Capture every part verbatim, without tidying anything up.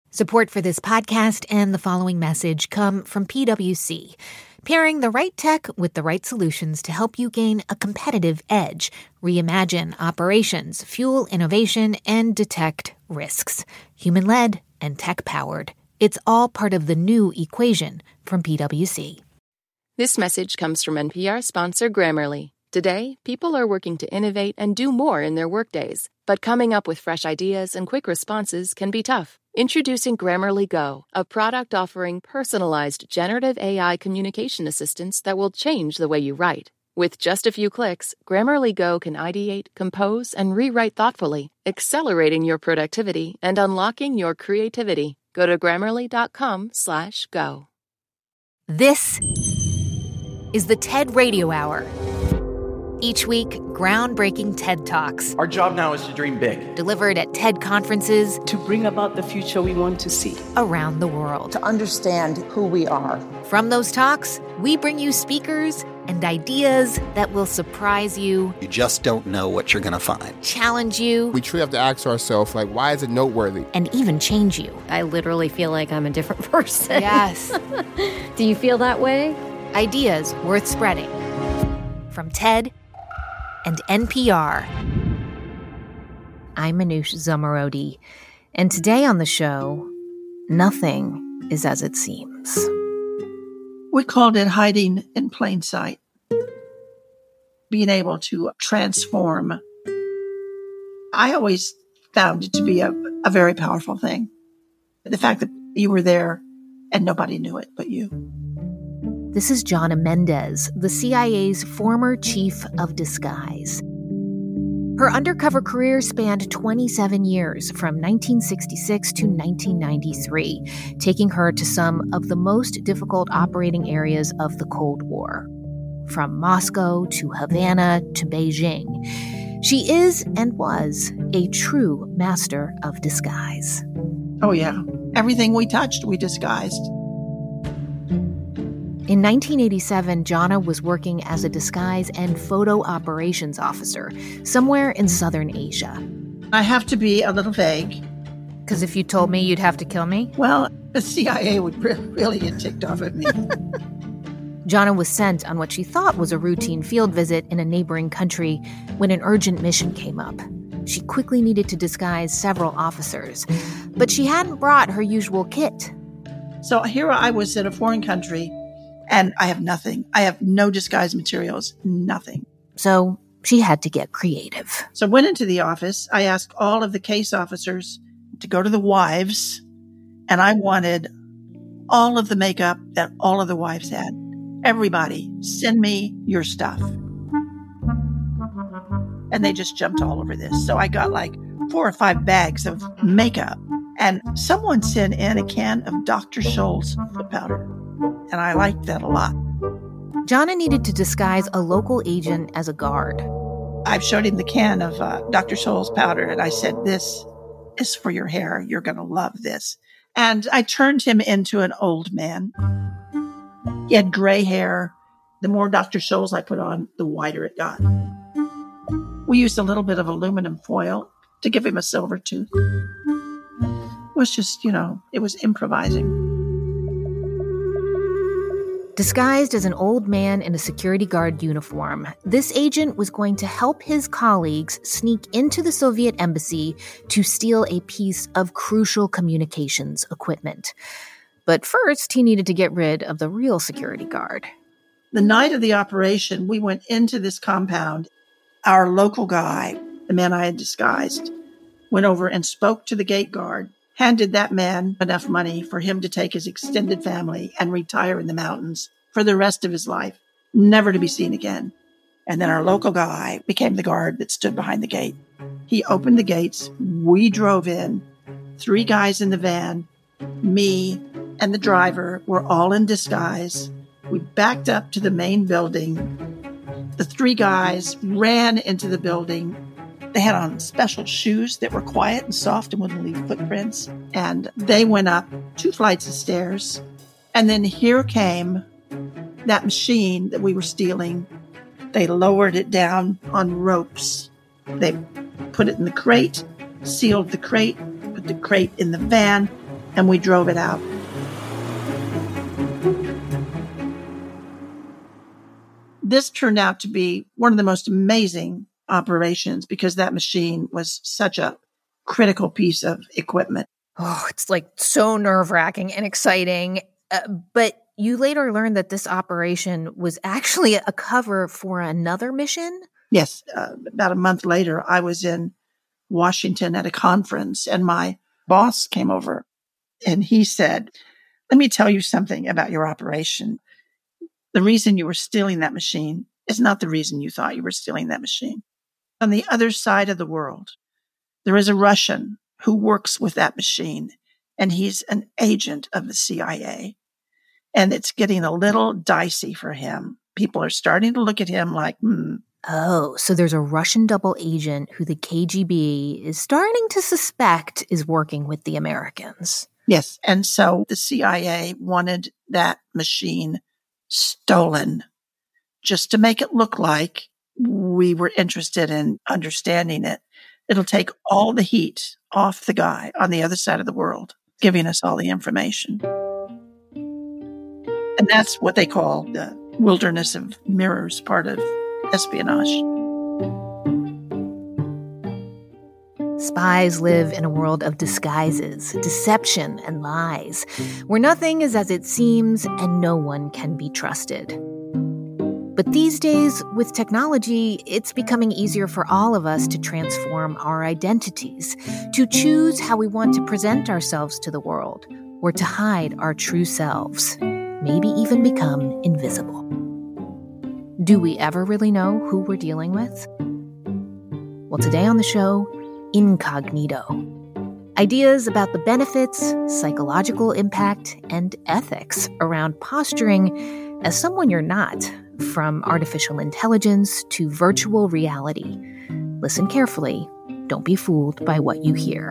Support for this podcast and the following message come from P W C, pairing the right tech with the right solutions to help you gain a competitive edge, reimagine operations, fuel innovation, and detect risks. Human-led and tech-powered. It's all part of the new equation from P W C. This message comes from N P R sponsor Grammarly. Today, people are working to innovate and do more in their workdays, but coming up with fresh ideas and quick responses can be tough. Introducing Grammarly Go, a product offering personalized generative A I communication assistants that will change the way you write. With just a few clicks, Grammarly Go can ideate, compose, and rewrite thoughtfully, accelerating your productivity and unlocking your creativity. Go to grammarly.com slash go. This is the TED Radio Hour. Each week, groundbreaking TED Talks. Our job now is to dream big. Delivered at TED conferences. To bring about the future we want to see. Around the world. To understand who we are. From those talks, we bring you speakers and ideas that will surprise you. You just don't know what you're going to find. Challenge you. We truly have to ask ourselves, like, why is it noteworthy? And even change you. I literally feel like I'm a different person. Yes. Do you feel that way? Ideas worth spreading. From TED and N P R. I'm Manoush Zomorodi, and today on the show, nothing is as it seems. We called it hiding in plain sight. Being able to transform. I always found it to be a, a very powerful thing. The fact that you were there and nobody knew it but you. This is Jonna Mendez, the C I A's former chief of disguise. Her undercover career spanned twenty-seven years, from nineteen sixty-six to nineteen ninety-three, taking her to some of the most difficult operating areas of the Cold War. From Moscow to Havana to Beijing, she is and was a true master of disguise. Oh, yeah. Everything we touched, we disguised. In nineteen eighty-seven, Jonna was working as a disguise and photo operations officer somewhere in southern Asia. I have to be a little vague. Because if you told me, you'd have to kill me? Well, the C I A would re- really get ticked off at me. Jonna was sent on what she thought was a routine field visit in a neighboring country when an urgent mission came up. She quickly needed to disguise several officers, but she hadn't brought her usual kit. So here I was in a foreign country, and I have nothing. I have no disguise materials, nothing. So she had to get creative. So I went into the office. I asked all of the case officers to go to the wives, and I wanted all of the makeup that all of the wives had. Everybody, send me your stuff. And they just jumped all over this. So I got like four or five bags of makeup. And someone sent in a can of Doctor Scholl's foot powder. And I liked that a lot. Jonna needed to disguise a local agent as a guard. I showed him the can of uh, Doctor Scholl's powder, and I said, this is for your hair. You're going to love this. And I turned him into an old man. He had gray hair. The more Doctor Scholl's I put on, the whiter it got. We used a little bit of aluminum foil to give him a silver tooth. It was just, you know, it was improvising. Disguised as an old man in a security guard uniform, this agent was going to help his colleagues sneak into the Soviet embassy to steal a piece of crucial communications equipment. But first, he needed to get rid of the real security guard. The night of the operation, we went into this compound. Our local guy, the man I had disguised, went over and spoke to the gate guard, handed that man enough money for him to take his extended family and retire in the mountains for the rest of his life, never to be seen again. And then our local guy became the guard that stood behind the gate. He opened the gates. We drove in. Three guys in the van, me and the driver were all in disguise. We backed up to the main building. The three guys ran into the building. They had on special shoes that were quiet and soft and wouldn't leave footprints. And they went up two flights of stairs. And then here came that machine that we were stealing. They lowered it down on ropes. They put it in the crate, sealed the crate, put the crate in the van, and we drove it out. This turned out to be one of the most amazing operations because that machine was such a critical piece of equipment. Oh, it's like so nerve-wracking and exciting. Uh, but you later learned that this operation was actually a cover for another mission? Yes. Uh, about a month later, I was in Washington at a conference, and my boss came over, and he said, "Let me tell you something about your operation. The reason you were stealing that machine is not the reason you thought you were stealing that machine. On the other side of the world, there is a Russian who works with that machine, and he's an agent of the C I A. And it's getting a little dicey for him. People are starting to look at him like, hmm. Oh, so there's a Russian double agent who the K G B is starting to suspect is working with the Americans." Yes. And so the C I A wanted that machine stolen just to make it look like we were interested in understanding it. It'll take all the heat off the guy on the other side of the world, giving us all the information. And that's what they call the wilderness of mirrors part of espionage. Spies live in a world of disguises, deception, and lies, where nothing is as it seems and no one can be trusted. But these days, with technology, it's becoming easier for all of us to transform our identities, to choose how we want to present ourselves to the world, or to hide our true selves, maybe even become invisible. Do we ever really know who we're dealing with? Well, today on the show, Incognito. Ideas about the benefits, psychological impact, and ethics around posturing as someone you're not, from artificial intelligence to virtual reality. Listen carefully. Don't be fooled by what you hear.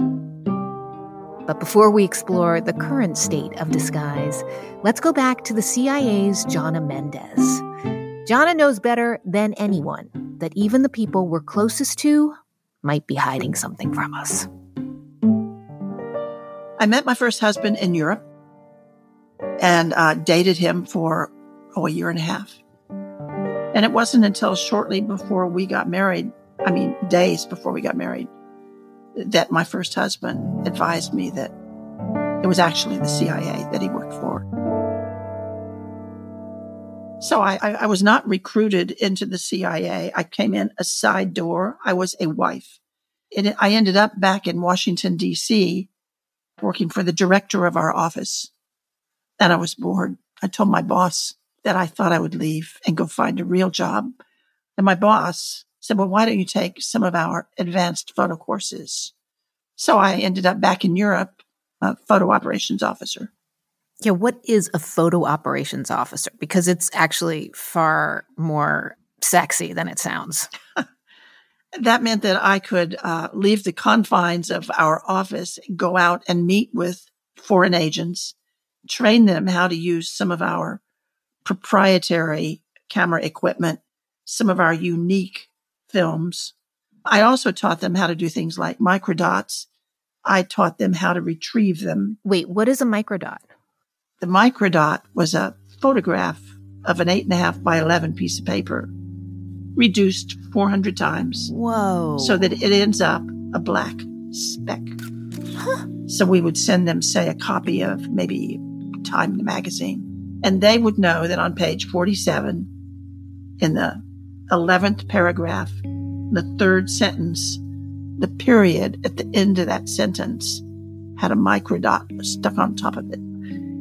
But before we explore the current state of disguise, let's go back to the C I A's Jana Mendez. Jana knows better than anyone that even the people we're closest to might be hiding something from us. I met my first husband in Europe and uh, dated him for oh, a year and a half. And it wasn't until shortly before we got married, I mean, days before we got married, that my first husband advised me that it was actually the C I A that he worked for. So I, I, I was not recruited into the C I A. I came in a side door. I was a wife. It, I ended up back in Washington, D C, working for the director of our office. And I was bored. I told my boss that I thought I would leave and go find a real job. And my boss said, "Well, why don't you take some of our advanced photo courses?" So I ended up back in Europe, a photo operations officer. Yeah, what is a photo operations officer? Because it's actually far more sexy than it sounds. That meant that I could uh, leave the confines of our office, go out and meet with foreign agents, train them how to use some of our proprietary camera equipment, some of our unique films. I also taught them how to do things like microdots. I taught them how to retrieve them. Wait, what is a microdot? The microdot was a photograph of an eight and a half by eleven piece of paper, reduced four hundred times. Whoa. So that it ends up a black speck. Huh. So we would send them, say, a copy of maybe Time magazine. And they would know that on page forty-seven, in the eleventh paragraph, the third sentence, the period at the end of that sentence had a microdot stuck on top of it.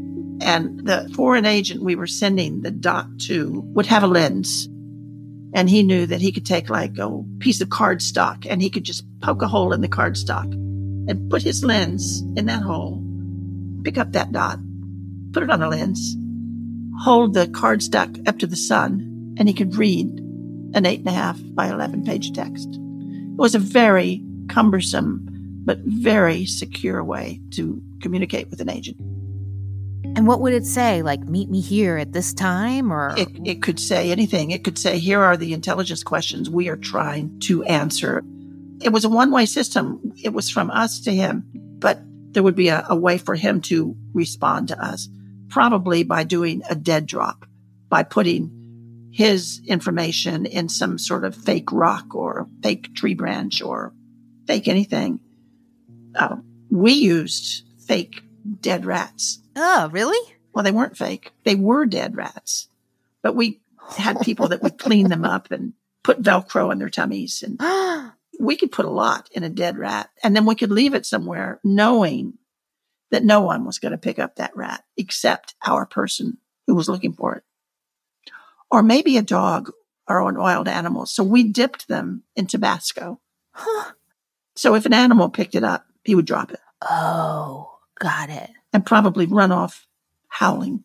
And the foreign agent we were sending the dot to would have a lens. And he knew that he could take like a piece of cardstock and he could just poke a hole in the cardstock and put his lens in that hole, pick up that dot, put it on a lens, hold the cardstock up to the sun, and he could read an eight and a half by eleven page text. It was a very cumbersome, but very secure way to communicate with an agent. And what would it say? Like, meet me here at this time? Or it, it could say anything. It could say, here are the intelligence questions we are trying to answer. It was a one-way system. It was from us to him. But there would be a, a way for him to respond to us, probably by doing a dead drop, by putting his information in some sort of fake rock or fake tree branch or fake anything. Uh, we used fake dead rats. Oh, really? Well, they weren't fake. They were dead rats. But we had people that would clean them up and put Velcro on their tummies. And we could put a lot in a dead rat. And then we could leave it somewhere knowing that no one was going to pick up that rat except our person who was looking for it. Or maybe a dog or an wild animal. So we dipped them in Tabasco. Huh. So if an animal picked it up, he would drop it. Oh, got it. And probably run off howling.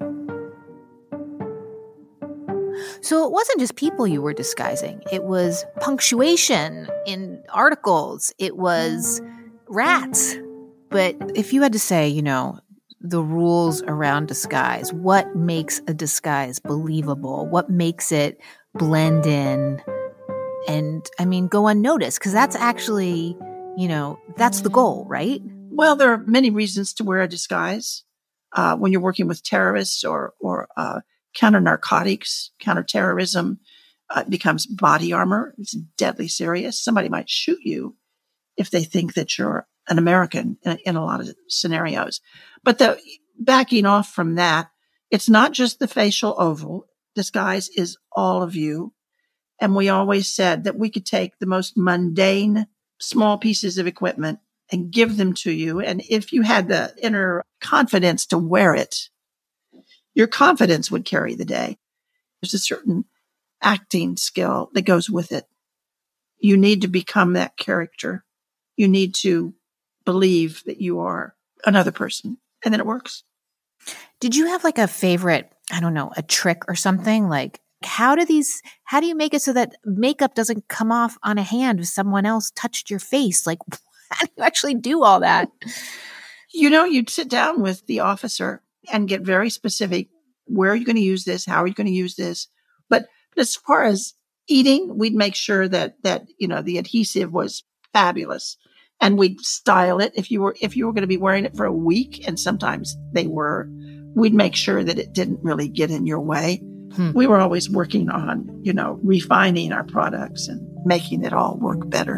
So it wasn't just people you were disguising. It was punctuation in articles. It was rats. But if you had to say, you know, the rules around disguise, what makes a disguise believable? What makes it blend in and, I mean, go unnoticed? Because that's actually, you know, that's the goal, right? Well, there are many reasons to wear a disguise. Uh, when you're working with terrorists or, or uh, counter narcotics, counterterrorism, uh, it becomes body armor. It's deadly serious. Somebody might shoot you if they think that you're an American in, in a lot of scenarios. But the backing off from that, it's not just the facial oval. Disguise is all of you. And we always said that we could take the most mundane, small pieces of equipment and give them to you. And if you had the inner confidence to wear it, your confidence would carry the day. There's a certain acting skill that goes with it. You need to become that character. You need to believe that you are another person. And then it works. Did you have like a favorite, I don't know, a trick or something? Like, how do these, how do you make it so that makeup doesn't come off on a hand if someone else touched your face? Like, how do you actually do all that? You know, you'd sit down with the officer and get very specific. Where are you going to use this? How are you going to use this? But, but as far as eating, we'd make sure that, that, you know, the adhesive was fabulous. And we'd style it. If you were, if you were going to be wearing it for a week, and sometimes they were, we'd make sure that it didn't really get in your way. Hmm. We were always working on, you know, refining our products and making it all work better.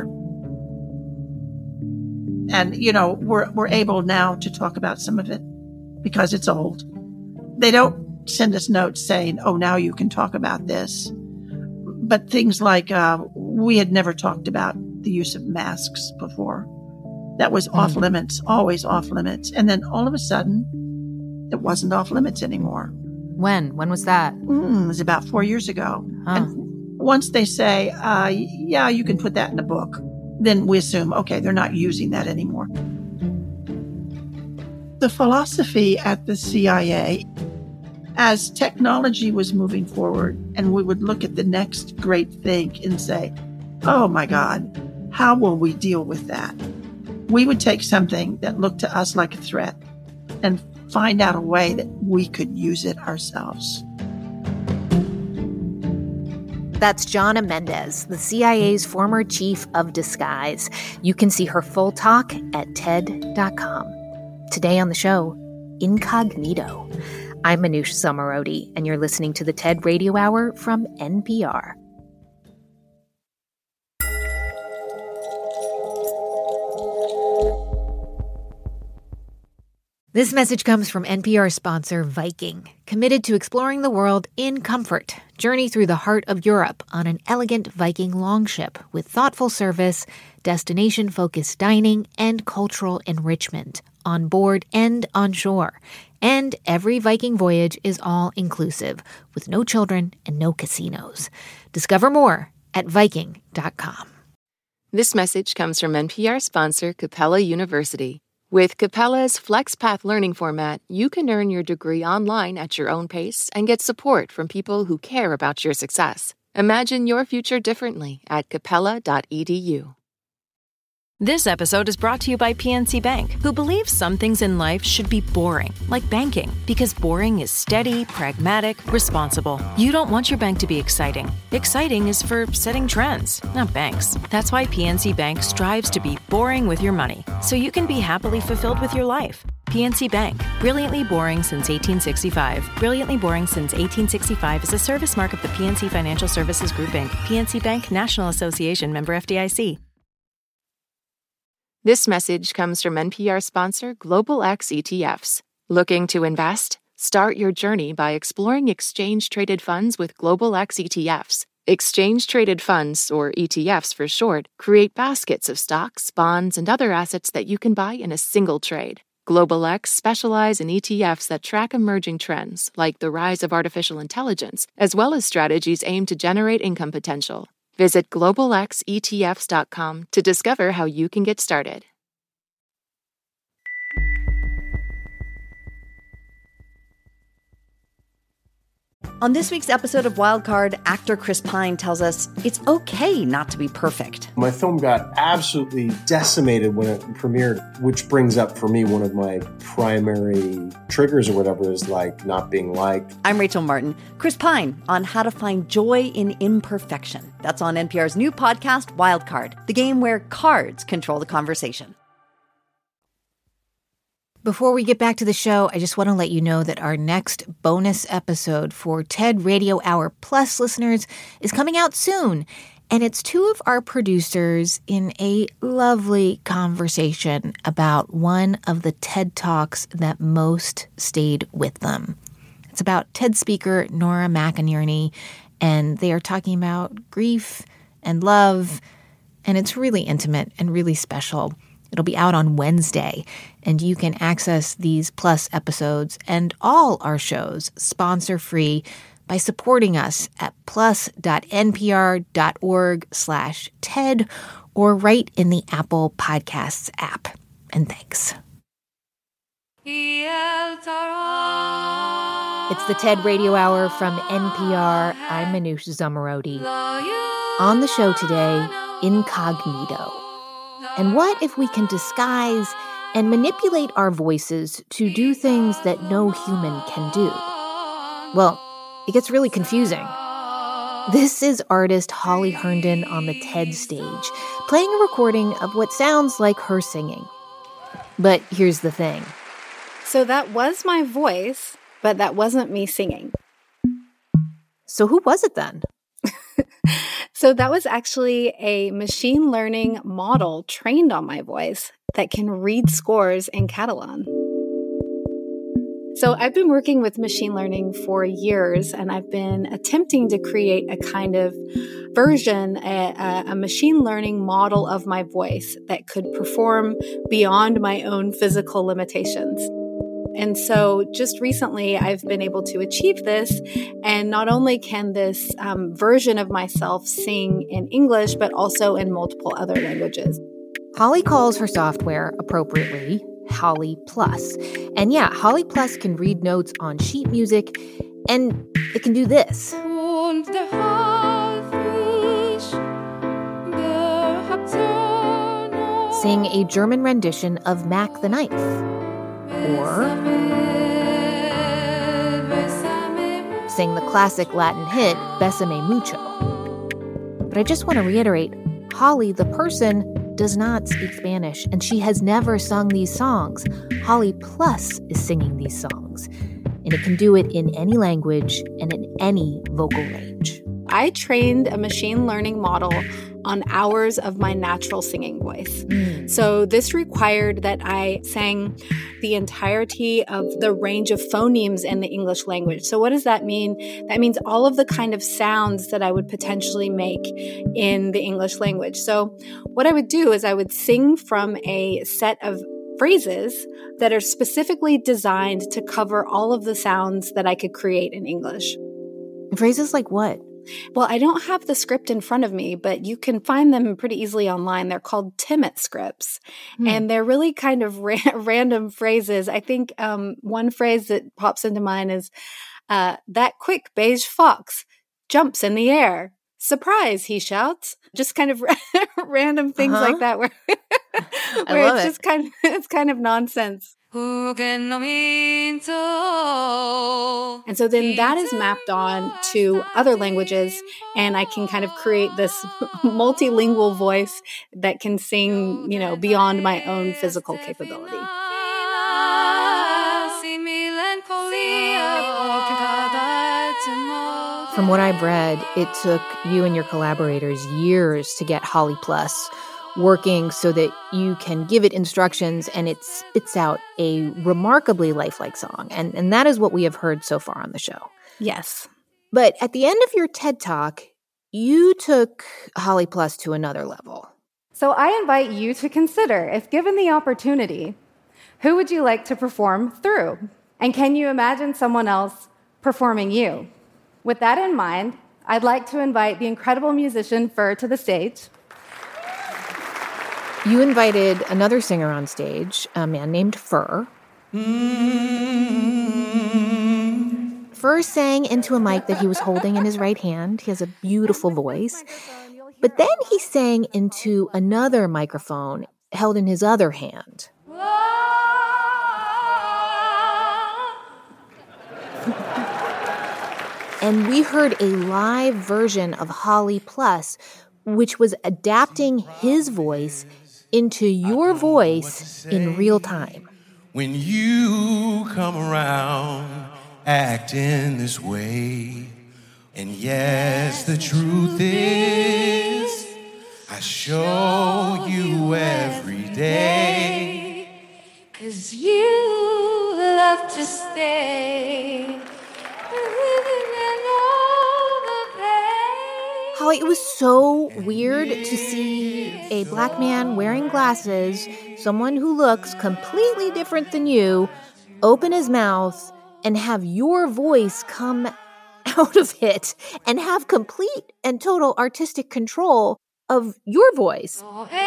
And, you know, we're, we're able now to talk about some of it because it's old. They don't send us notes saying, oh, now you can talk about this. But things like, uh, we had never talked about the use of masks before. That was mm. off limits, always off limits. And then all of a sudden, it wasn't off limits anymore. When? When was that? Mm, it was about four years ago. Huh. And once they say, uh, yeah, you can put that in a book, then we assume, okay, they're not using that anymore. The philosophy at the C I A, as technology was moving forward and we would look at the next great thing and say, oh my God, how will we deal with that? We would take something that looked to us like a threat and find out a way that we could use it ourselves. That's Jonna Mendez, the C I A's former chief of disguise. You can see her full talk at T E D dot com. Today on the show, Incognito. I'm Manoush Zomorodi, and you're listening to the TED Radio Hour from N P R. This message comes from N P R sponsor Viking, committed to exploring the world in comfort. Journey through the heart of Europe on an elegant Viking longship with thoughtful service, destination-focused dining, and cultural enrichment on board and on shore. And every Viking voyage is all-inclusive, with no children and no casinos. Discover more at Viking dot com. This message comes from N P R sponsor Capella University. With Capella's FlexPath learning format, you can earn your degree online at your own pace and get support from people who care about your success. Imagine your future differently at capella dot e d u. This episode is brought to you by P N C Bank, who believes some things in life should be boring, like banking, because boring is steady, pragmatic, responsible. You don't want your bank to be exciting. Exciting is for setting trends, not banks. That's why P N C Bank strives to be boring with your money, so you can be happily fulfilled with your life. P N C Bank, brilliantly boring since eighteen sixty-five. Brilliantly boring since eighteen sixty-five is a service mark of the P N C Financial Services Group, Incorporated. P N C Bank, National Association, member F D I C. This message comes from N P R sponsor Global X E T Fs. Looking to invest? Start your journey by exploring exchange-traded funds with Global X E T Fs. Exchange-traded funds, or E T Fs for short, create baskets of stocks, bonds, and other assets that you can buy in a single trade. Global X specialize in E T Fs that track emerging trends, like the rise of artificial intelligence, as well as strategies aimed to generate income potential. Visit global x E T Fs dot com to discover how you can get started. On this week's episode of Wildcard, actor Chris Pine tells us it's okay not to be perfect. My film got absolutely decimated when it premiered, which brings up for me one of my primary triggers or whatever is like not being liked. I'm Rachel Martin. Chris Pine on how to find joy in imperfection. That's on N P R's new podcast, Wildcard, the game where cards control the conversation. Before we get back to the show, I just want to let you know that our next bonus episode for TED Radio Hour Plus listeners is coming out soon. And it's two of our producers in a lovely conversation about one of the TED Talks that most stayed with them. It's about TED speaker Nora McInerny, and they are talking about grief and love, and it's really intimate and really special. It'll be out on Wednesday, and you can access these Plus episodes and all our shows sponsor-free by supporting us at plus.npr.org slash TED or right in the Apple Podcasts app. And thanks. It's the TED Radio Hour from N P R. I'm Manoush Zomorodi. On the show today, Incognito. And what if we can disguise and manipulate our voices to do things that no human can do? Well, it gets really confusing. This is artist Holly Herndon on the TED stage, playing a recording of what sounds like her singing. But here's the thing. So that was my voice, but that wasn't me singing. So who was it then? So that was actually a machine learning model trained on my voice that can read scores in Catalan. So I've been working with machine learning for years, and I've been attempting to create a kind of version, a, a machine learning model of my voice that could perform beyond my own physical limitations. And so just recently, I've been able to achieve this. And not only can this um, version of myself sing in English, but also in multiple other languages. Holly calls her software, appropriately, Holly Plus. And yeah, Holly Plus can read notes on sheet music, and it can do this. Sing a German rendition of Mac the Knife. Or sing the classic Latin hit, Bésame Mucho. But I just want to reiterate, Holly, the person, does not speak Spanish, and she has never sung these songs. Holly Plus is singing these songs, and it can do it in any language and in any vocal range. I trained a machine learning model on hours of my natural singing voice. Mm. So this required that I sang the entirety of the range of phonemes in the English language. So what does that mean? That means all of the kind of sounds that I would potentially make in the English language. So what I would do is I would sing from a set of phrases that are specifically designed to cover all of the sounds that I could create in English. Phrases like what? Well, I don't have the script in front of me, but you can find them pretty easily online. They're called Timmit scripts, hmm. and they're really kind of ra- random phrases. I think um, one phrase that pops into mind is, uh, that quick beige fox jumps in the air. Surprise, he shouts. Just kind of random things uh-huh. like that where, where it's it. just kind of, it's kind of nonsense. And so then that is mapped on to other languages, and I can kind of create this multilingual voice that can sing, you know, beyond my own physical capability. From what I've read, it took you and your collaborators years to get Holly Plus working so that you can give it instructions and it spits out a remarkably lifelike song. And, and that is what we have heard so far on the show. Yes. But at the end of your TED Talk, you took Holly Plus to another level. So I invite you to consider, if given the opportunity, who would you like to perform through? And can you imagine someone else performing you? With that in mind, I'd like to invite the incredible musician Fur to the stage. You invited another singer on stage, a man named Fur. Mm-hmm. Fur sang into a mic that he was holding in his right hand. He has a beautiful voice. But then he sang into another microphone held in his other hand. And we heard a live version of Holly Plus, which was adapting his voice into your voice in real time. When you come around acting this way, and yes, the truth is, I show you every day, 'cause you love to stay. Holly, it was so weird to see a black man wearing glasses, someone who looks completely different than you, open his mouth and have your voice come out of it and have complete and total artistic control of your voice.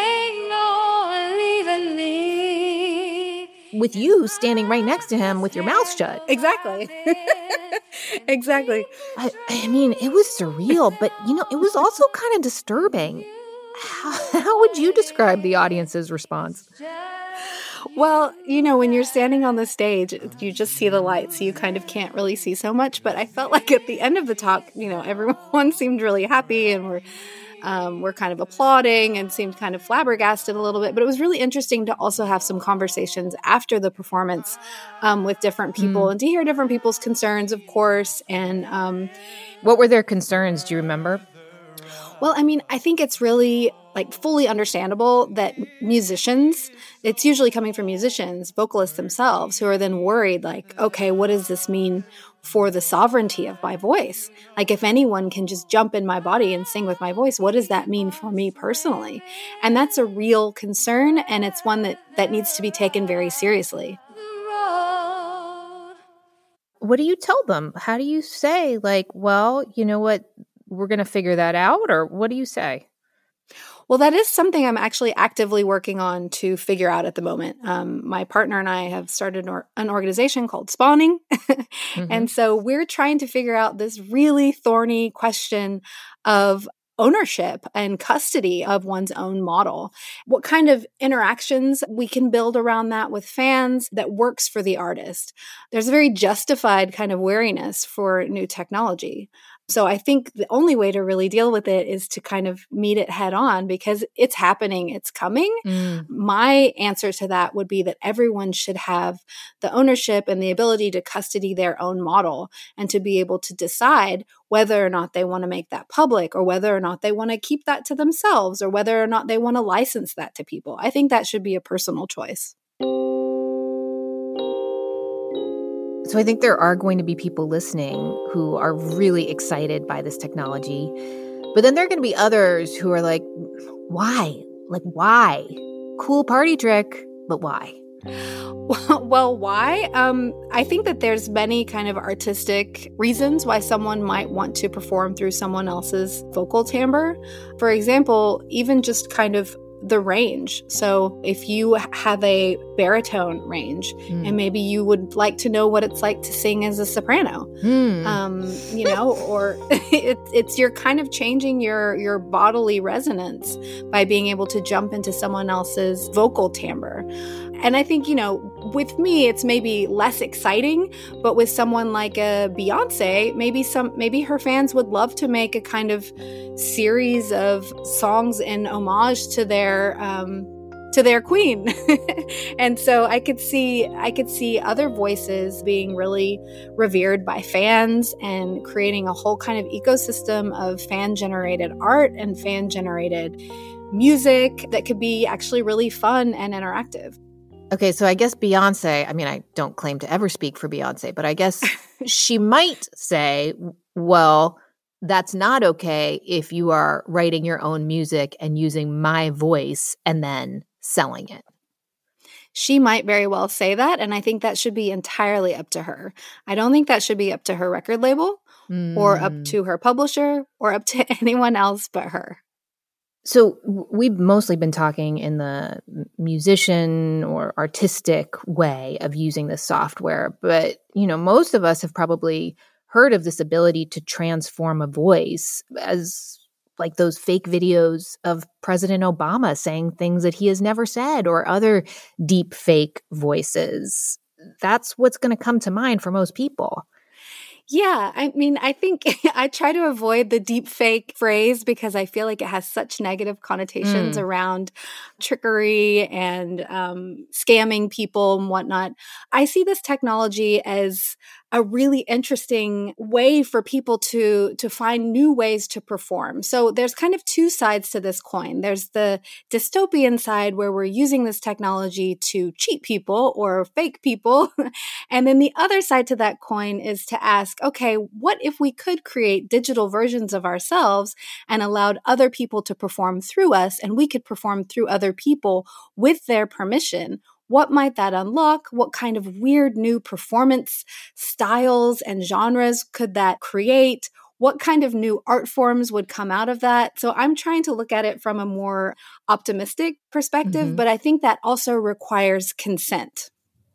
With you standing right next to him with your mouth shut. Exactly. Exactly. I, I mean, it was surreal, but, you know, it was also kind of disturbing. How, how would you describe the audience's response? Well, you know, when you're standing on the stage, you just see the lights, so you kind of can't really see so much. But I felt like at the end of the talk, you know, everyone seemed really happy and were Um, were kind of applauding and seemed kind of flabbergasted a little bit. But it was really interesting to also have some conversations after the performance um, with different people mm. and to hear different people's concerns, of course. And um, what were their concerns? Do you remember? Well, I mean, I think it's really like fully understandable that musicians, it's usually coming from musicians, vocalists themselves, who are then worried like, okay, what does this mean for the sovereignty of my voice? Like, if anyone can just jump in my body and sing with my voice, what does that mean for me personally? And that's a real concern, and it's one that, that needs to be taken very seriously. What do you tell them? How do you say, like, well, you know what, we're going to figure that out? Or what do you say? Well, that is something I'm actually actively working on to figure out at the moment. Um, my partner and I have started an, or- an organization called Spawning. mm-hmm. And so we're trying to figure out this really thorny question of ownership and custody of one's own model. What kind of interactions we can build around that with fans that works for the artist. There's a very justified kind of wariness for new technology. So I think the only way to really deal with it is to kind of meet it head on, because it's happening, it's coming. Mm. My answer to that would be that everyone should have the ownership and the ability to custody their own model and to be able to decide whether or not they want to make that public, or whether or not they want to keep that to themselves, or whether or not they want to license that to people. I think that should be a personal choice. So I think there are going to be people listening who are really excited by this technology. But then there are going to be others who are like, why? Like, why? Cool party trick, but why? Well, well why? Um, I think that there's many kind of artistic reasons why someone might want to perform through someone else's vocal timbre. For example, even just kind of the range. So if you have a baritone range mm. and maybe you would like to know what it's like to sing as a soprano, mm. um, you know, or it, it's you're kind of changing your, your bodily resonance by being able to jump into someone else's vocal timbre. And I think, you know, with me, it's maybe less exciting, but with someone like a Beyonce, maybe some, maybe her fans would love to make a kind of series of songs in homage to their, um, to their queen. And so I could see, I could see other voices being really revered by fans and creating a whole kind of ecosystem of fan-generated art and fan-generated music that could be actually really fun and interactive. Okay, so I guess Beyonce, I mean, I don't claim to ever speak for Beyonce, but I guess she might say, well, that's not okay if you are writing your own music and using my voice and then selling it. She might very well say that, and I think that should be entirely up to her. I don't think that should be up to her record label mm. or up to her publisher or up to anyone else but her. So we've mostly been talking in the musician or artistic way of using this software, but, you know, most of us have probably heard of this ability to transform a voice, as like those fake videos of President Obama saying things that he has never said, or other deep fake voices. That's what's going to come to mind for most people. Yeah, I mean, I think I try to avoid the deep fake phrase because I feel like it has such negative connotations mm. around trickery and um, scamming people and whatnot. I see this technology as a really interesting way for people to to find new ways to perform. So there's kind of two sides to this coin. There's the dystopian side where we're using this technology to cheat people or fake people. And then the other side to that coin is to ask, okay, what if we could create digital versions of ourselves and allowed other people to perform through us, and we could perform through other people with their permission? What might that unlock? What kind of weird new performance styles and genres could that create? What kind of new art forms would come out of that? So I'm trying to look at it from a more optimistic perspective, mm-hmm. but I think that also requires consent.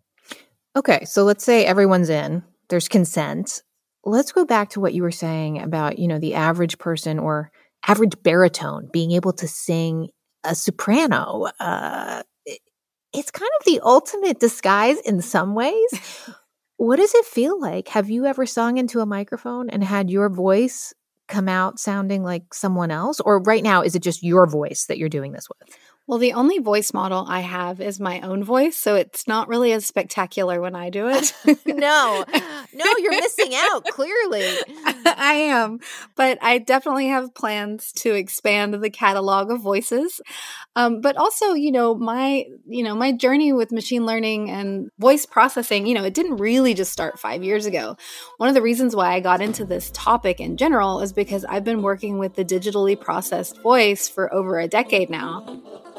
Okay, so let's say everyone's in, there's consent. Let's go back to what you were saying about, you know, the average person or average baritone being able to sing a soprano. Uh, it's kind of the ultimate disguise in some ways. What does it feel like? Have you ever sung into a microphone and had your voice come out sounding like someone else? Or right now, is it just your voice that you're doing this with? Well, the only voice model I have is my own voice, so it's not really as spectacular when I do it. no, no, you're missing out, clearly. I am, but I definitely have plans to expand the catalog of voices. Um, but also, you know, my, you know, my journey with machine learning and voice processing, you know, it didn't really just start five years ago. One of the reasons why I got into this topic in general is because I've been working with the digitally processed voice for over a decade now.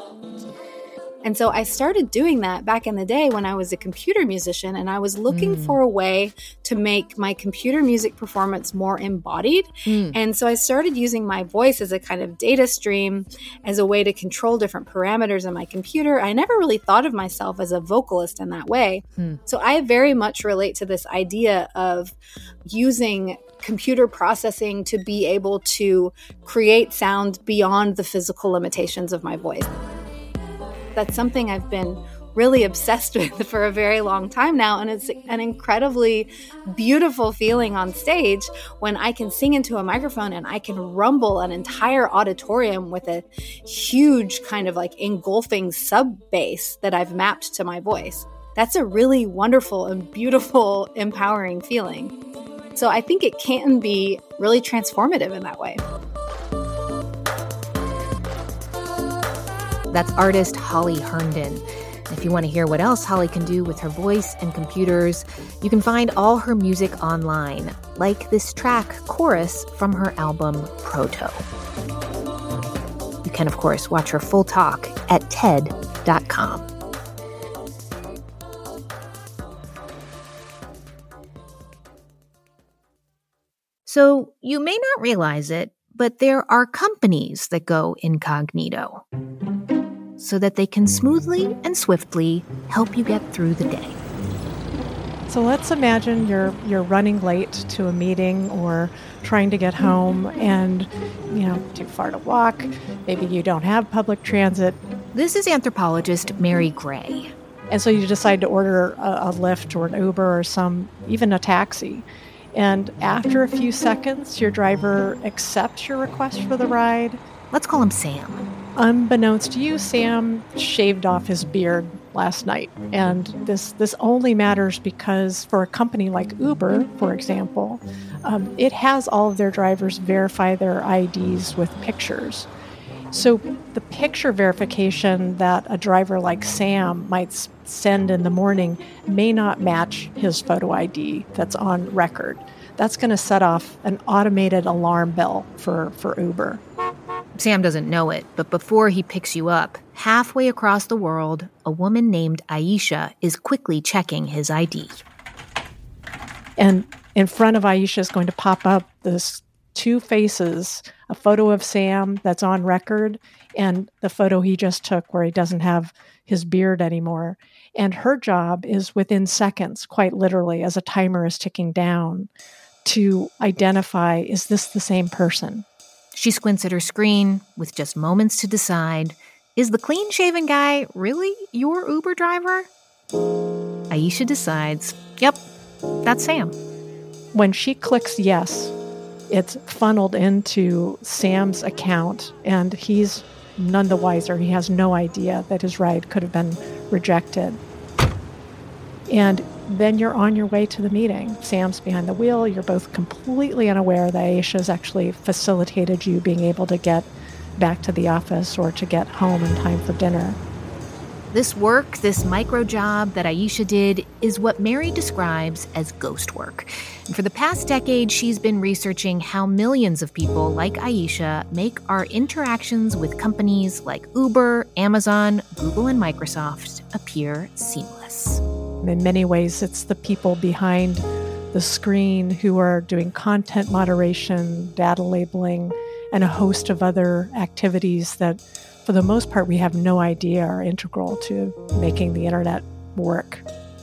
And so I started doing that back in the day when I was a computer musician, and I was looking mm. for a way to make my computer music performance more embodied. Mm. And so I started using my voice as a kind of data stream, as a way to control different parameters in my computer. I never really thought of myself as a vocalist in that way. Mm. So I very much relate to this idea of using computer processing to be able to create sound beyond the physical limitations of my voice. That's something I've been really obsessed with for a very long time now. And it's an incredibly beautiful feeling on stage when I can sing into a microphone and I can rumble an entire auditorium with a huge kind of like engulfing sub bass that I've mapped to my voice. That's a really wonderful and beautiful, empowering feeling. So I think it can be really transformative in that way. That's artist Holly Herndon. If you want to hear what else Holly can do with her voice and computers, you can find all her music online, like this track, Chorus, from her album Proto. You can, of course, watch her full talk at T E D dot com. So you may not realize it, but there are companies that go incognito. so that they can smoothly and swiftly help you get through the day. So let's imagine you're you're running late to a meeting or trying to get home and, you know, too far to walk. Maybe you don't have public transit. This is anthropologist Mary Gray. And so you decide to order a, a Lyft or an Uber or some, even a taxi. And after a few seconds, your driver accepts your request for the ride. Let's call him Sam. Unbeknownst to you, Sam shaved off his beard last night. And this this only matters because for a company like Uber, for example, um, it has all of their drivers verify their I Ds with pictures. So the picture verification that a driver like Sam might s- send in the morning may not match his photo I D that's on record. That's going to set off an automated alarm bell for, for Uber. Sam doesn't know it, but before he picks you up, halfway across the world, a woman named Aisha is quickly checking his I D. And in front of Aisha is going to pop up this two faces, a photo of Sam that's on record and the photo he just took where he doesn't have his beard anymore. And her job is within seconds, quite literally, as a timer is ticking down, to identify, is this the same person? She squints at her screen with just moments to decide, is the clean-shaven guy really your Uber driver? Aisha decides, yep, that's Sam. When she clicks yes, it's funneled into Sam's account, and he's none the wiser. He has no idea that his ride could have been rejected. And then you're on your way to the meeting. Sam's behind the wheel. You're both completely unaware that Aisha's actually facilitated you being able to get back to the office or to get home in time for dinner. This work, this micro job that Aisha did, is what Mary describes as ghost work. And for the past decade, she's been researching how millions of people like Aisha make our interactions with companies like Uber, Amazon, Google, and Microsoft appear seamless. In many ways, it's the people behind the screen who are doing content moderation, data labeling, and a host of other activities that, for the most part, we have no idea are integral to making the internet work.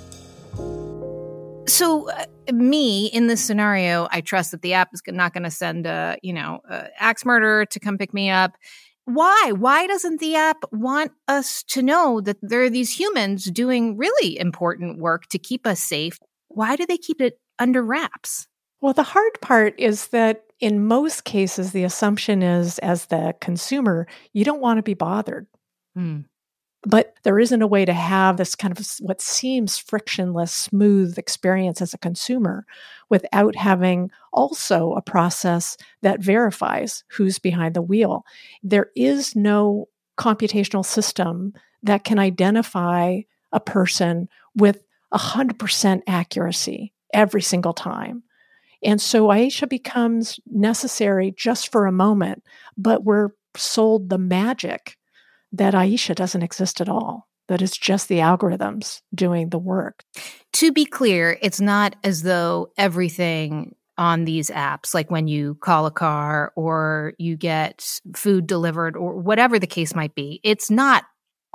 So, uh, me, in this scenario, I trust that the app is not going to send a, you know, a axe murderer to come pick me up. Why? Why doesn't the app want us to know that there are these humans doing really important work to keep us safe? Why do they keep it under wraps? Well, the hard part is that in most cases, the assumption is, as the consumer, you don't want to be bothered. Mm. But there isn't a way to have this kind of what seems frictionless, smooth experience as a consumer without having also a process that verifies who's behind the wheel. There is no computational system that can identify a person with one hundred percent accuracy every single time. And so Aisha becomes necessary just for a moment, but we're sold the magic that Aisha doesn't exist at all, that it's just the algorithms doing the work. To be clear, it's not as though everything on these apps, like when you call a car or you get food delivered or whatever the case might be, it's not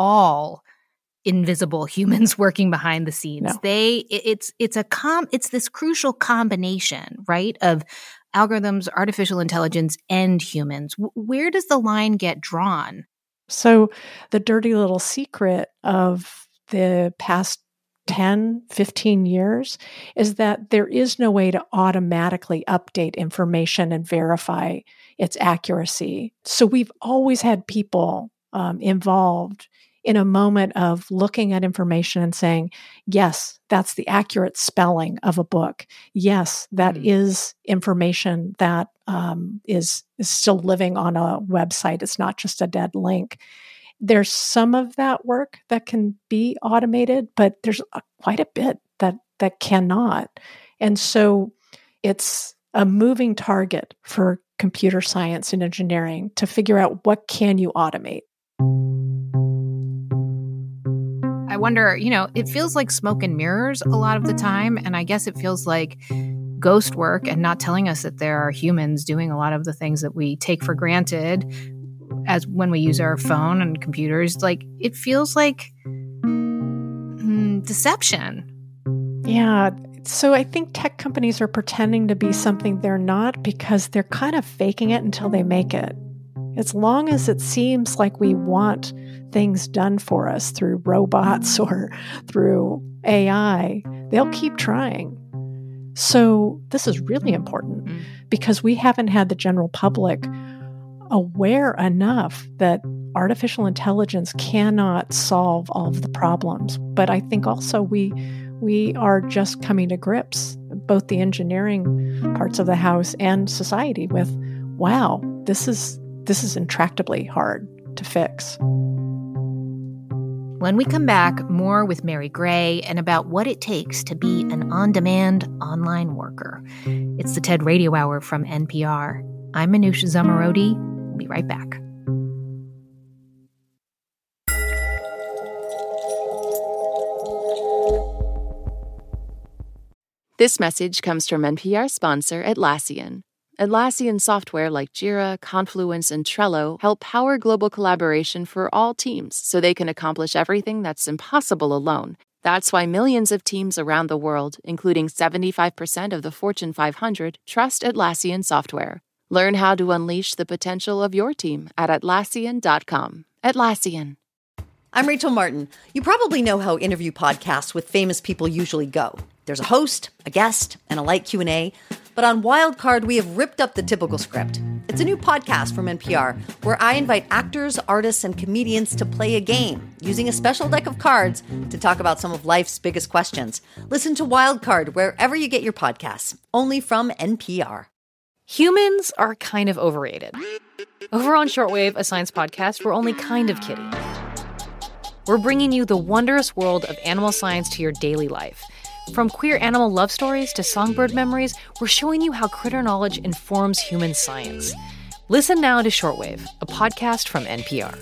all invisible humans working behind the scenes. No. They, it's, it's a com, it's this crucial combination, right, of algorithms, artificial intelligence, and humans. Where does the line get drawn? So the dirty little secret of the past ten, fifteen years is that there is no way to automatically update information and verify its accuracy. So we've always had people um, involved in a moment of looking at information and saying, yes, that's the accurate spelling of a book. Yes, that mm. is information that um, is, is still living on a website. It's not just a dead link. There's some of that work that can be automated, but there's a, quite a bit that, that cannot. And so it's a moving target for computer science and engineering to figure out what can you automate. I wonder, you know, it feels like smoke and mirrors a lot of the time. And I guess it feels like ghost work and not telling us that there are humans doing a lot of the things that we take for granted as when we use our phone and computers, like it feels like mm, deception. Yeah. So I think tech companies are pretending to be something they're not because they're kind of faking it until they make it. As long as it seems like we want things done for us through robots or through A I, they'll keep trying. So this is really important mm. because we haven't had the general public aware enough that artificial intelligence cannot solve all of the problems. But I think also we we are just coming to grips, both the engineering parts of the house and society, with, wow, this is this is intractably hard to fix. When we come back, more with Mary Gray and about what it takes to be an on-demand online worker. It's the TED Radio Hour from N P R. I'm Manoush Zomorodi. We'll be right back. This message comes from N P R sponsor Atlassian. Atlassian software like Jira, Confluence, and Trello help power global collaboration for all teams so they can accomplish everything that's impossible alone. That's why millions of teams around the world, including seventy-five percent of the Fortune five hundred, trust Atlassian software. Learn how to unleash the potential of your team at Atlassian dot com. Atlassian. I'm Rachel Martin. You probably know how interview podcasts with famous people usually go. There's a host, a guest, and a light Q and A. But on Wildcard, we have ripped up the typical script. It's a new podcast from N P R where I invite actors, artists, and comedians to play a game using a special deck of cards to talk about some of life's biggest questions. Listen to Wildcard wherever you get your podcasts, only from N P R. Humans are kind of overrated. Over on Shortwave, a science podcast, we're only kind of kidding. We're bringing you the wondrous world of animal science to your daily life. From queer animal love stories to songbird memories, we're showing you how critter knowledge informs human science. Listen now to Shortwave, a podcast from N P R.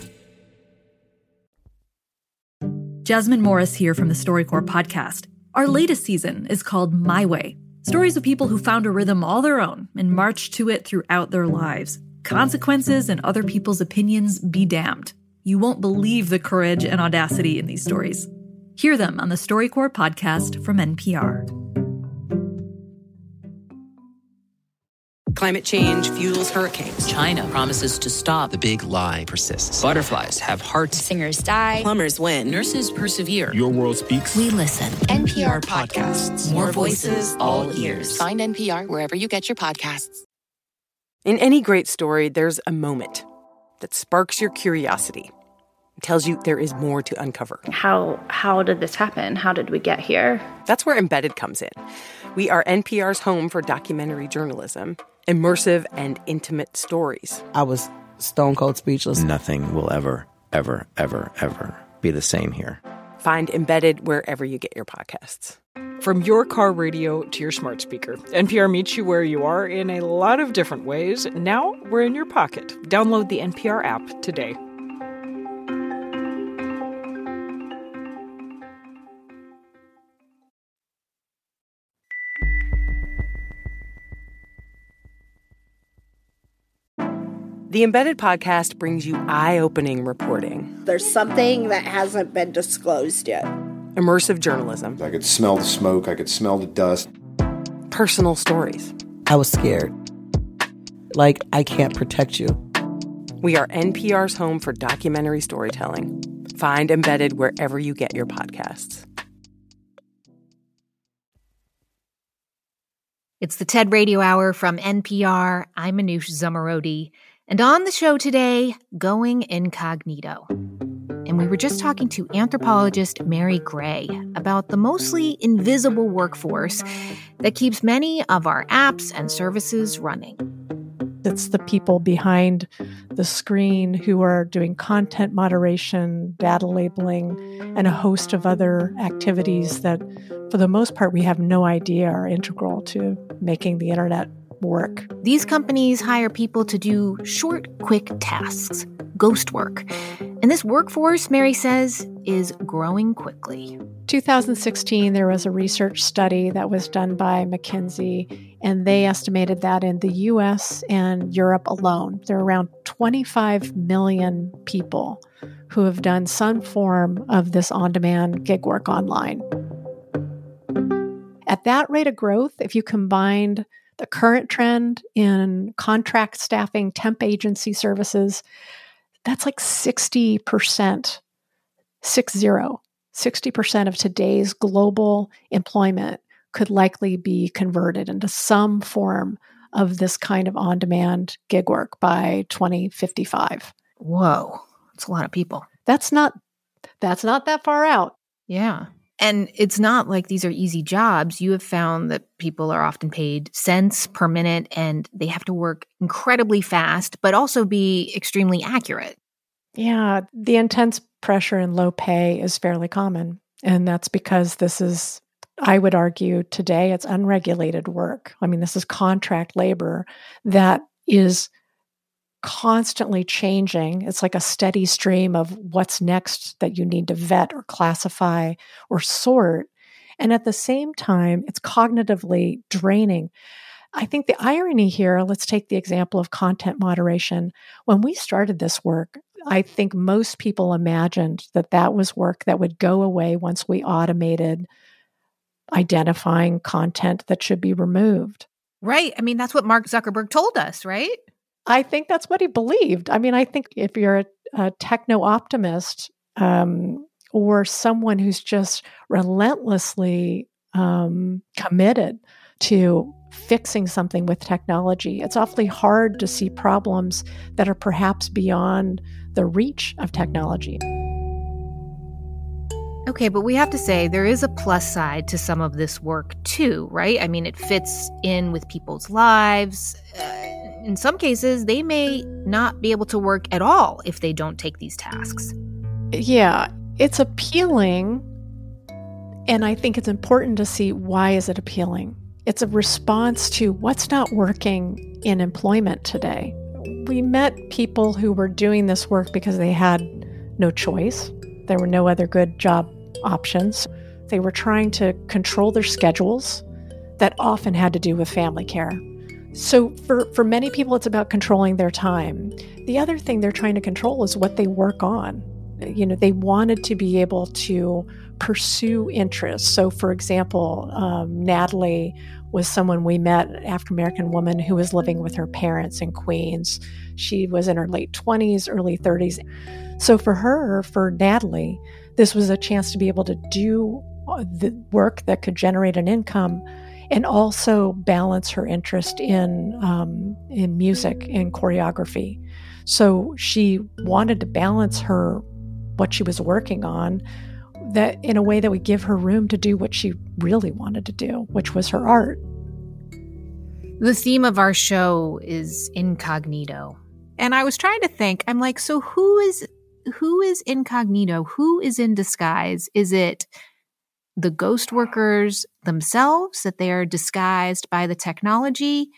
Jasmine Morris here from the StoryCorps podcast. Our latest season is called My Way. Stories of people who found a rhythm all their own and marched to it throughout their lives. Consequences and other people's opinions be damned. You won't believe the courage and audacity in these stories. Hear them on the StoryCorps podcast from N P R. Climate change fuels hurricanes. China promises to stop. The big lie persists. Butterflies have hearts. Singers die. Plumbers win. Nurses persevere. Your world speaks. We listen. N P R Podcasts. More voices, all ears. Find N P R wherever you get your podcasts. In any great story, there's a moment that sparks your curiosity. It tells you there is more to uncover. How how did this happen? How did we get here? That's where Embedded comes in. We are N P R's home for documentary journalism, immersive and intimate stories. I was stone cold speechless. Nothing will ever, ever, ever, ever be the same here. Find Embedded wherever you get your podcasts. From your car radio to your smart speaker, N P R meets you where you are in a lot of different ways. Now we're in your pocket. Download the N P R app today. The Embedded podcast brings you eye-opening reporting. There's something that hasn't been disclosed yet. Immersive journalism. I could smell the smoke. I could smell the dust. Personal stories. I was scared. Like, I can't protect you. We are N P R's home for documentary storytelling. Find Embedded wherever you get your podcasts. It's the TED Radio Hour from N P R. I'm Manoush Zomorodi. And on the show today, Going Incognito. And we were just talking to anthropologist Mary Gray about the mostly invisible workforce that keeps many of our apps and services running. It's the people behind the screen who are doing content moderation, data labeling, and a host of other activities that, for the most part, we have no idea are integral to making the internet work. These companies hire people to do short, quick tasks, ghost work. And this workforce, Mary says, is growing quickly. two thousand sixteen, there was a research study that was done by McKinsey, and they estimated that in the U S and Europe alone, there are around twenty-five million people who have done some form of this on-demand gig work online. At that rate of growth, if you combined the current trend in contract staffing, temp agency services, that's like sixty percent, six zero, sixty percent of today's global employment could likely be converted into some form of this kind of on-demand gig work by twenty fifty-five. Whoa, that's a lot of people. That's not, that's not that far out. Yeah. And it's not like these are easy jobs. You have found that people are often paid cents per minute and they have to work incredibly fast, but also be extremely accurate. Yeah, the intense pressure and low pay is fairly common. And that's because this is, I would argue today, it's unregulated work. I mean, this is contract labor that is constantly changing. It's like a steady stream of what's next that you need to vet or classify or sort. And at the same time, it's cognitively draining. I think the irony here, let's take the example of content moderation. When we started this work, I think most people imagined that that was work that would go away once we automated identifying content that should be removed. Right. I mean, that's what Mark Zuckerberg told us, right? I think that's what he believed. I mean, I think if you're a, a techno-optimist um, or someone who's just relentlessly um, committed to fixing something with technology, it's awfully hard to see problems that are perhaps beyond the reach of technology. Okay, but we have to say there is a plus side to some of this work too, right? I mean, it fits in with people's lives. Uh, in some cases, they may not be able to work at all if they don't take these tasks. Yeah, it's appealing. And I think it's important to see, why is it appealing? It's a response to what's not working in employment today. We met people who were doing this work because they had no choice. There were no other good job options. They were trying to control their schedules that often had to do with family care. So for, for many people, it's about controlling their time. The other thing they're trying to control is what they work on. You know, they wanted to be able to pursue interests. So for example, um, Natalie was someone we met, an African-American woman who was living with her parents in Queens. She was in her late twenties, early thirties. So for her, for Natalie, this was a chance to be able to do the work that could generate an income and also balance her interest in um, in music and choreography. So she wanted to balance her what she was working on that in a way that would give her room to do what she really wanted to do, which was her art. The theme of our show is incognito. And I was trying to think, I'm like, so who is who is incognito? Who is in disguise? Is it the ghost workers themselves, that they are disguised by the technology?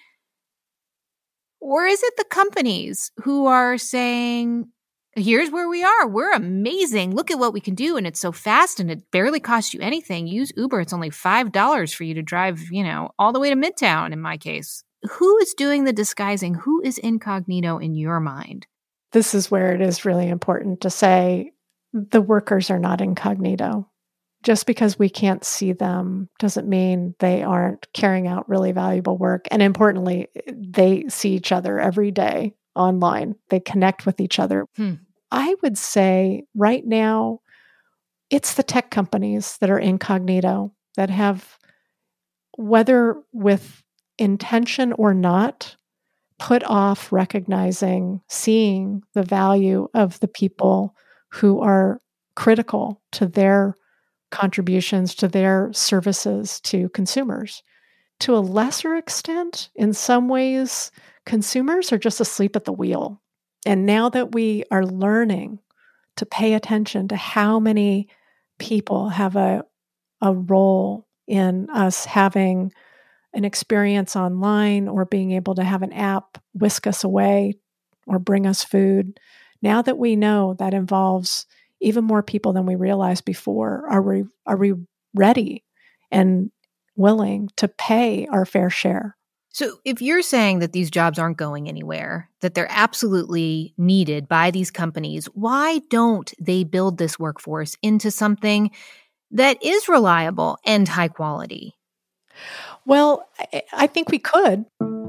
Or is it the companies who are saying, here's where we are. We're amazing. Look at what we can do. And it's so fast and it barely costs you anything. Use Uber. It's only five dollars for you to drive, you know, all the way to Midtown in my case. Who is doing the disguising? Who is incognito in your mind? This is where it is really important to say the workers are not incognito. Just because we can't see them doesn't mean they aren't carrying out really valuable work. And importantly, they see each other every day online. They connect with each other. Hmm. I would say right now, it's the tech companies that are incognito, that have, whether with intention or not, put off recognizing, seeing the value of the people who are critical to their contributions, to their services to consumers. To a lesser extent, in some ways, consumers are just asleep at the wheel. And now that we are learning to pay attention to how many people have a, a role in us having an experience online or being able to have an app whisk us away or bring us food, now that we know that involves even more people than we realized before. Are we, are we ready and willing to pay our fair share? So if you're saying that these jobs aren't going anywhere, that they're absolutely needed by these companies, why don't they build this workforce into something that is reliable and high quality? Well, I think we could.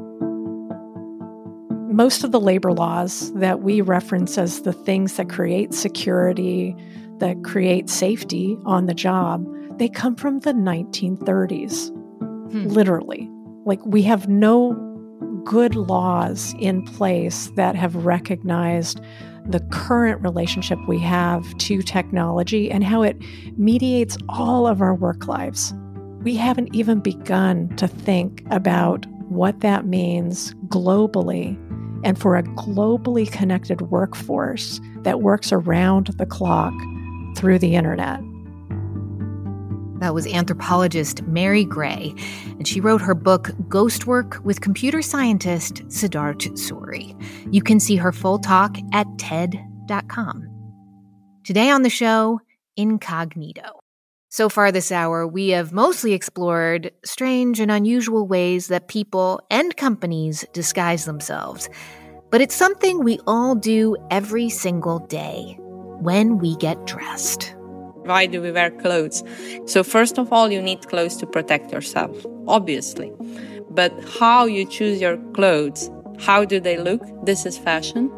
Most of the labor laws that we reference as the things that create security, that create safety on the job, they come from the nineteen thirties, hmm. literally. Like, we have no good laws in place that have recognized the current relationship we have to technology and how it mediates all of our work lives. We haven't even begun to think about what that means globally and for a globally connected workforce that works around the clock through the internet. That was anthropologist Mary Gray, and she wrote her book, Ghost Work, with computer scientist Siddharth Suri. You can see her full talk at T E D dot com. Today on the show, Incognito. So far this hour, we have mostly explored strange and unusual ways that people and companies disguise themselves. But it's something we all do every single day when we get dressed. Why do we wear clothes? So first of all, you need clothes to protect yourself, obviously. But how you choose your clothes, how do they look? This is fashion.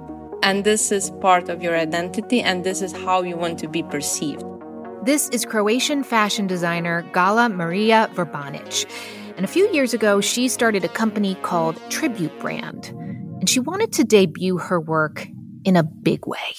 And this is part of your identity, and this is how you want to be perceived. This is Croatian fashion designer Gala Maria Verbanic. And a few years ago, she started a company called Tribute Brand. And she wanted to debut her work in a big way.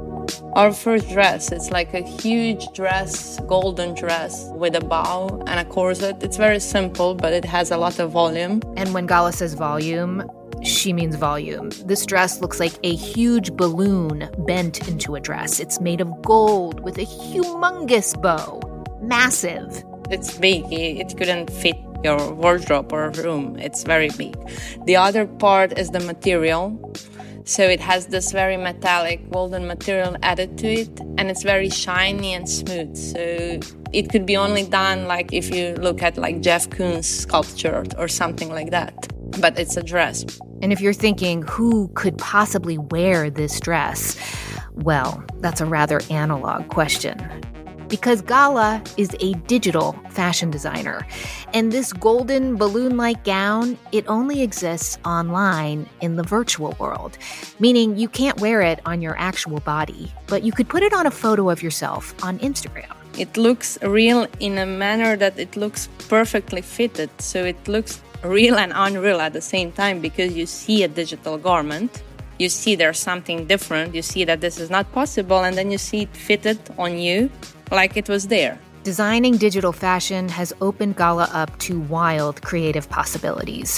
Our first dress, it's like a huge dress, golden dress with a bow and a corset. It's very simple, but it has a lot of volume. And when Gala says volume, she means volume. This dress looks like a huge balloon bent into a dress. It's made of gold with a humongous bow. Massive. It's big. It couldn't fit your wardrobe or room. It's very big. The other part is the material. So it has this very metallic golden material added to it, and it's very shiny and smooth. So it could be only done like if you look at like Jeff Koons sculpture or something like that. But it's a dress. And if you're thinking, who could possibly wear this dress? Well, that's a rather analog question. Because Gala is a digital fashion designer. And this golden balloon-like gown, it only exists online in the virtual world, meaning you can't wear it on your actual body, but you could put it on a photo of yourself on Instagram. It looks real in a manner that it looks perfectly fitted, so it looks real and unreal at the same time because you see a digital garment, you see there's something different, you see that this is not possible, and then you see it fitted on you like it was there. Designing digital fashion has opened Gala up to wild creative possibilities.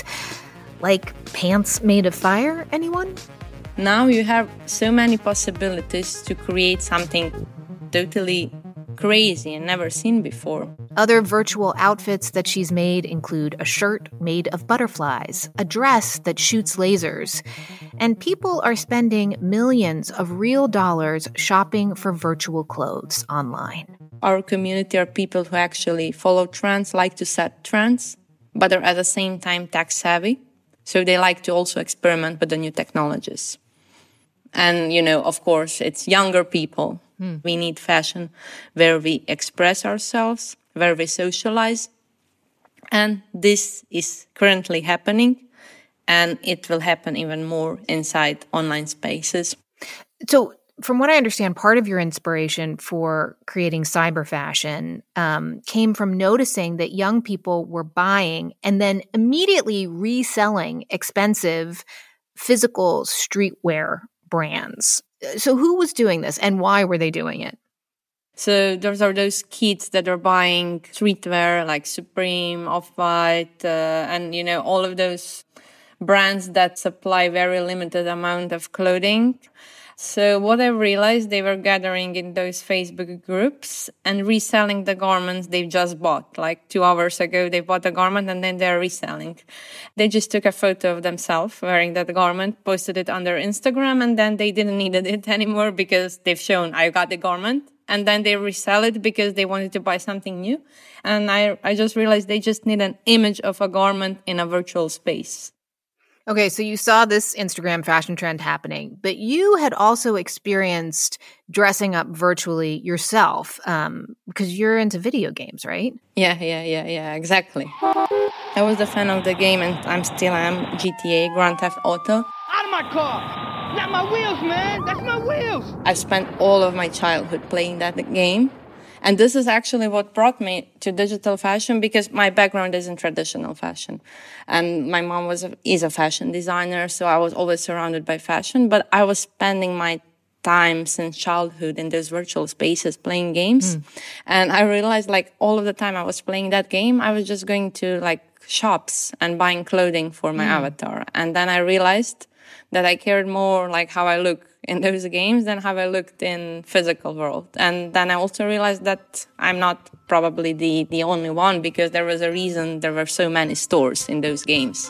Like pants made of fire, anyone? Now you have so many possibilities to create something totally crazy and never seen before. Other virtual outfits that she's made include a shirt made of butterflies, a dress that shoots lasers, and people are spending millions of real dollars shopping for virtual clothes online. Our community are people who actually follow trends, like to set trends, but are at the same time tech savvy. So they like to also experiment with the new technologies. And, you know, of course, it's younger people. Hmm. We need fashion where we express ourselves, where we socialize. And this is currently happening, and it will happen even more inside online spaces. So from what I understand, part of your inspiration for creating cyber fashion um, came from noticing that young people were buying and then immediately reselling expensive physical streetwear brands. So who was doing this and why were they doing it? So those are those kids that are buying streetwear like Supreme, Off-White, uh, and, you know, all of those brands that supply very limited amount of clothing. So what I realized, they were gathering in those Facebook groups and reselling the garments they've just bought. Like two hours ago, they bought a garment and then they're reselling. They just took a photo of themselves wearing that garment, posted it on their Instagram, and then they didn't need it anymore because they've shown, I got the garment. And then they resell it because they wanted to buy something new. And I, I just realized they just need an image of a garment in a virtual space. Okay, so you saw this Instagram fashion trend happening, but you had also experienced dressing up virtually yourself um, because you're into video games, right? Yeah, yeah, yeah, yeah, exactly. I was a fan of the game, and I'm still am, G T A, Grand Theft Auto. Out of my car! Not my wheels, man! That's my wheels! I spent all of my childhood playing that game. And this is actually what brought me to digital fashion, because my background is in traditional fashion. And my mom was a, is a fashion designer, so I was always surrounded by fashion. But I was spending my time since childhood in those virtual spaces playing games. Mm. And I realized, like, all of the time I was playing that game, I was just going to, like, shops and buying clothing for my mm. avatar. And then I realized that I cared more, like, how I look in those games than how I looked in physical world. And then I also realized that I'm not probably the, the only one, because there was a reason there were so many stores in those games.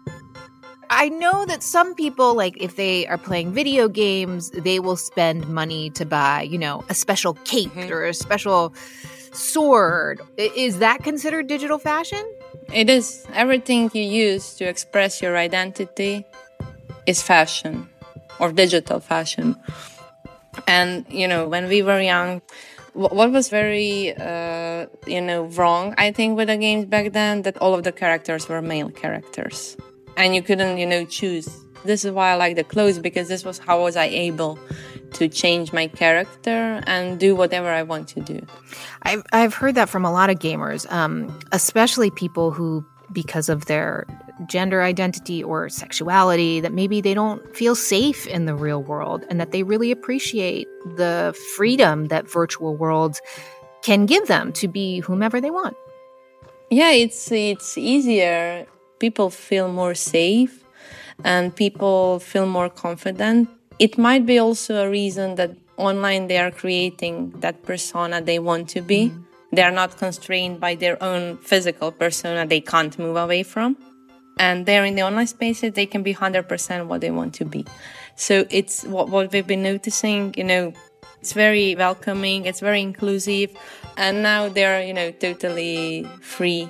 I know that some people, like, if they are playing video games, they will spend money to buy, you know, a special cape mm-hmm. or a special sword. Is that considered digital fashion? It is. Everything you use to express your identity is fashion. Or digital fashion. And, you know, when we were young, what was very, uh, you know, wrong, I think, with the games back then, that all of the characters were male characters. And you couldn't, you know, choose. This is why I like the clothes, because this was how was I able to change my character and do whatever I want to do. I've, I've heard that from a lot of gamers, um, especially people who, because of their gender identity or sexuality, that maybe they don't feel safe in the real world, and that they really appreciate the freedom that virtual worlds can give them to be whomever they want. Yeah, it's it's easier. People feel more safe and people feel more confident. It might be also a reason that online they are creating that persona they want to be. Mm-hmm. They are not constrained by their own physical persona they can't move away from. And there in the online spaces, they can be one hundred percent what they want to be. So it's what, what we've been noticing, you know, it's very welcoming, it's very inclusive. And now they're, you know, totally free.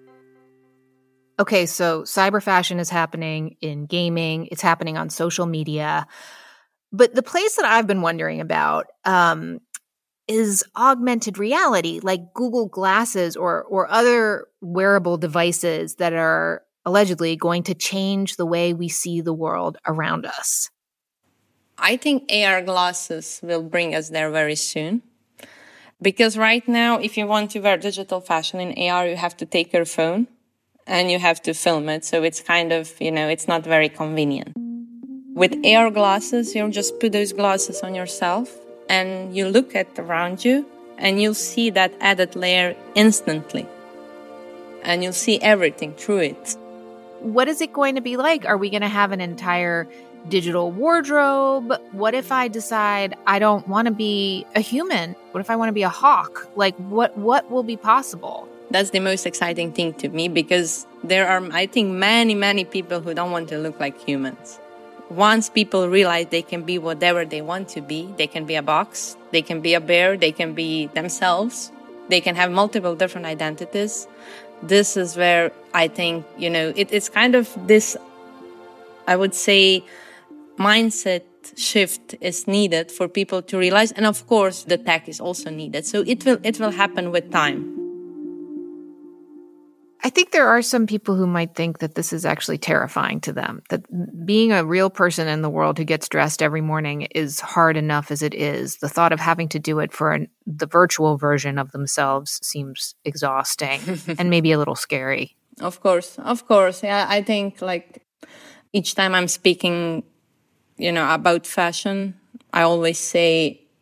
Okay, so cyber fashion is happening in gaming. It's happening on social media. But the place that I've been wondering about um, is augmented reality, like Google Glasses or or other wearable devices that are allegedly going to change the way we see the world around us. I think A R glasses will bring us there very soon. Because right now, if you want to wear digital fashion in A R, you have to take your phone and you have to film it. So it's kind of, you know, it's not very convenient. With A R glasses, you'll just put those glasses on yourself and you look at around you and you'll see that added layer instantly. And you'll see everything through it. What is it going to be like? Are we going to have an entire digital wardrobe? What if I decide I don't want to be a human? What if I want to be a hawk? Like, what what will be possible? That's the most exciting thing to me, because there are, I think, many, many people who don't want to look like humans. Once people realize they can be whatever they want to be, they can be a box, they can be a bear, they can be themselves, they can have multiple different identities. This is where I think, you know, it, it's kind of this, I would say, mindset shift is needed for people to realize. And of course, the tech is also needed. So it will it will happen with time. I think there are some people who might think that this is actually terrifying to them, that being a real person in the world who gets dressed every morning is hard enough as it is. The thought of having to do it for an, the virtual version of themselves seems exhausting and maybe a little scary. Of course, of course. Yeah, I think like each time I'm speaking, you know, about fashion, I always say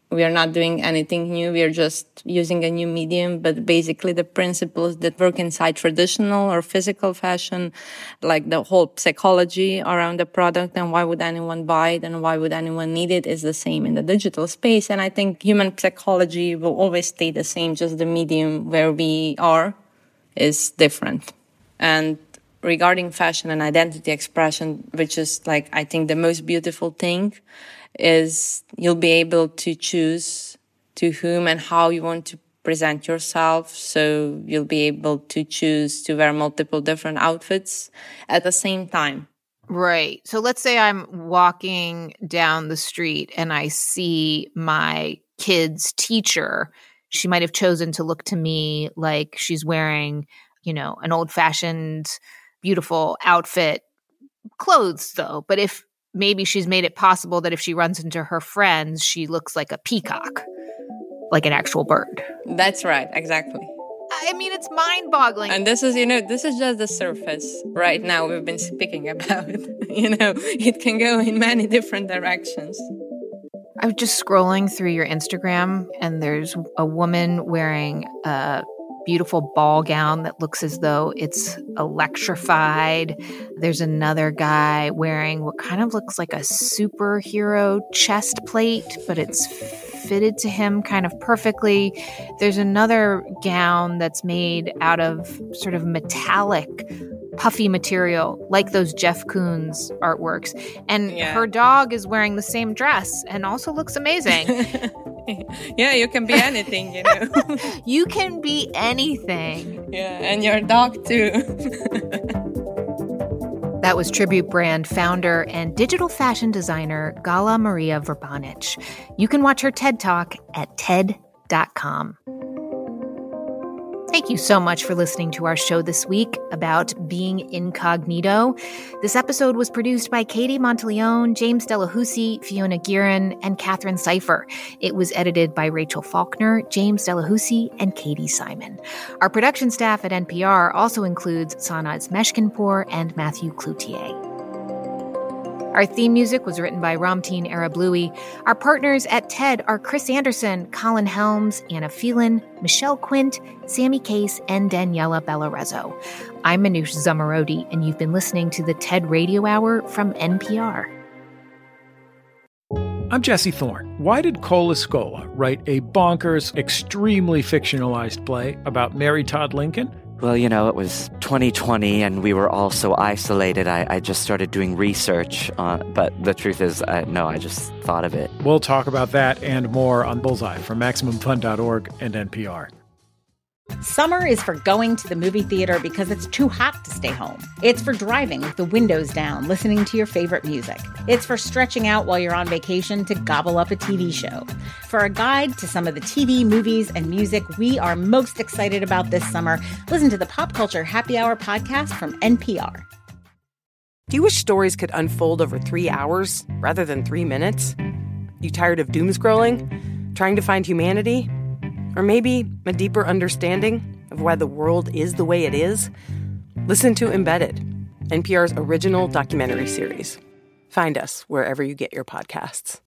We are not doing anything new. We are just using a new medium. But basically the principles that work inside traditional or physical fashion, like the whole psychology around the product and why would anyone buy it and why would anyone need it, is the same in the digital space. And I think human psychology will always stay the same, just the medium where we are is different. And regarding fashion and identity expression, which is like, I think the most beautiful thing, is you'll be able to choose to whom and how you want to present yourself. So you'll be able to choose to wear multiple different outfits at the same time. Right. So let's say I'm walking down the street and I see my kid's teacher. She might have chosen to look to me like she's wearing, you know, an old-fashioned, beautiful outfit, clothes though. But if maybe she's made it possible that if she runs into her friends, she looks like a peacock, like an actual bird. That's right, exactly. I mean, it's mind-boggling. And this is, you know, this is just the surface right now we've been speaking about. You know, it can go in many different directions. I was just scrolling through your Instagram, and there's a woman wearing a beautiful ball gown that looks as though it's electrified. There's another guy wearing what kind of looks like a superhero chest plate, but it's fitted to him kind of perfectly. There's another gown that's made out of sort of metallic, puffy material, like those Jeff Koons artworks. And yeah. her dog is wearing the same dress and also looks amazing. Yeah, you can be anything, you know. You can be anything. Yeah, and your dog too. That was Tribute Brand founder and digital fashion designer Gala Maria Verbanic. You can watch her TED Talk at ted dot com. Thank you so much for listening to our show this week about being incognito. This episode was produced by Katie Monteleone, James Delahousie, Fiona Guerin, and Catherine Cipher. It was edited by Rachel Faulkner, James Delahousie, and Katie Simon. Our production staff at N P R also includes Sanaz Meshkinpour and Matthew Cloutier. Our theme music was written by Ramteen Arablouei. Our partners at TED are Chris Anderson, Colin Helms, Anna Phelan, Michelle Quint, Sammy Case, and Daniela Bellarezo. I'm Manoush Zomorodi, and you've been listening to the TED Radio Hour from N P R. I'm Jesse Thorne. Why did Cole Escola write a bonkers, extremely fictionalized play about Mary Todd Lincoln? Well, you know, it was twenty twenty and we were all so isolated. I, I just started doing research. Uh, but the truth is, uh, no, I just thought of it. We'll talk about that and more on Bullseye from Maximum Fun dot org and N P R. Summer is for going to the movie theater because it's too hot to stay home. It's for driving with the windows down, listening to your favorite music. It's for stretching out while you're on vacation to gobble up a T V show. For a guide to some of the T V, movies, and music we are most excited about this summer, listen to the Pop Culture Happy Hour podcast from N P R. Do you wish stories could unfold over three hours rather than three minutes? You tired of doom scrolling? Trying to find humanity? Or maybe a deeper understanding of why the world is the way it is? Listen to Embedded, N P R's original documentary series. Find us wherever you get your podcasts.